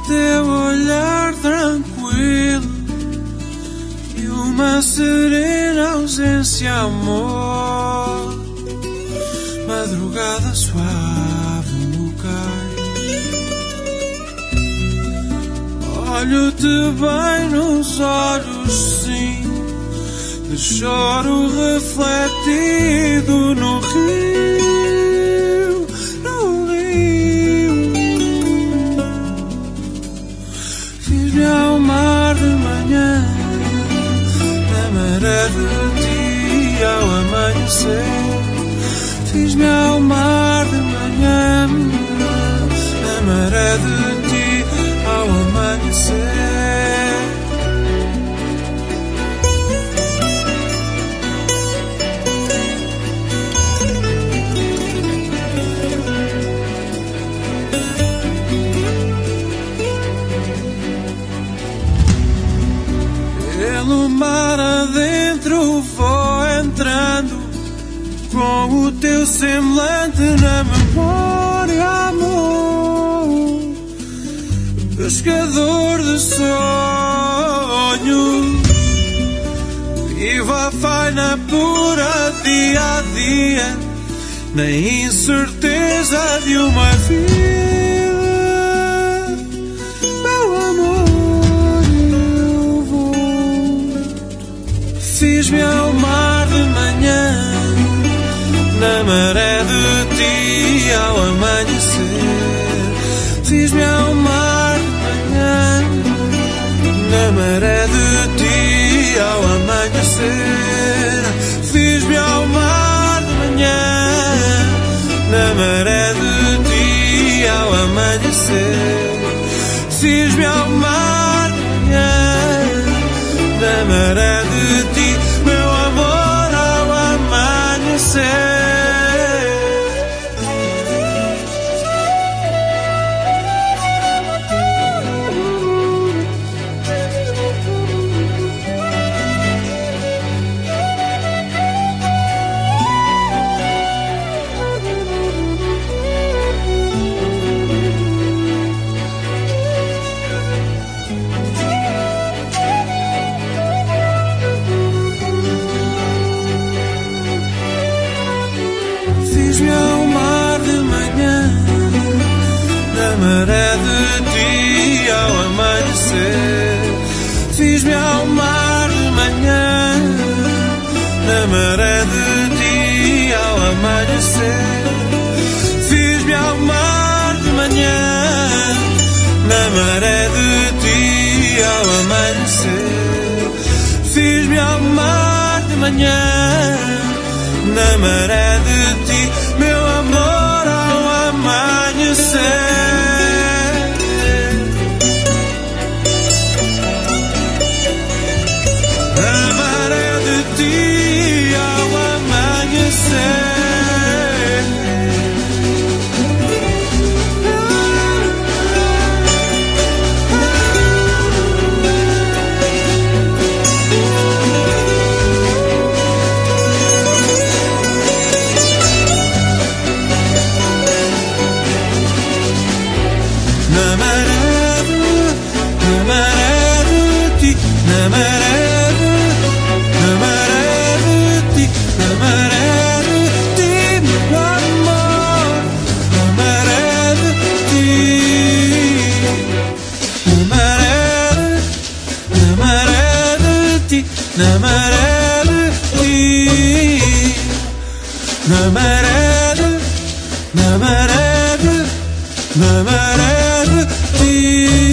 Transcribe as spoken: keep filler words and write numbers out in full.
teu olhar tranquilo e uma serena ausência, amor. Madrugada suave no cais, olho-te bem nos olhos, sim, de choro refletido no rio, no rio. Fiz-me ao mar de manhã, na maré de ti ao amanhecer. Fiz-me ao mar de manhã, na maré de ti ao amanhecer. Pelo mar adentro vou entrando, com o teu semblante na memória, amor. Pescador de sonhos, vivo a faina pura dia a dia, na incerteza de uma vida. Meu amor, eu vou. Fiz-me ao mar de manhã, na maré de ti ao amanhecer. Fiz-me ao mar de manhã, na maré de ti ao amanhecer. Fiz-me ao mar de manhã, na maré de ti ao amanhecer. Fiz-me ao mar de manhã, na maré de ti, meu amor, ao amanhecer. Fiz-me ao mar de manhã, na maré de ti ao amanhecer. Fiz-me ao mar de manhã, na maré de ti ao amanhecer. Fiz-me ao mar de manhã, na maré de ti ao amanhecer. Fiz-me ao mar de manhã, na maré de ti, meu amor, ao amanhecer. Na maré de ti ao amanhecer. Na maré de, na maré de ti, na maré de, na maré de ti, na maré de ti, meu amor, na maré de ti, na maré de, na maré de ti, na maré de ti, na maré de, na maré de, na maré de ti.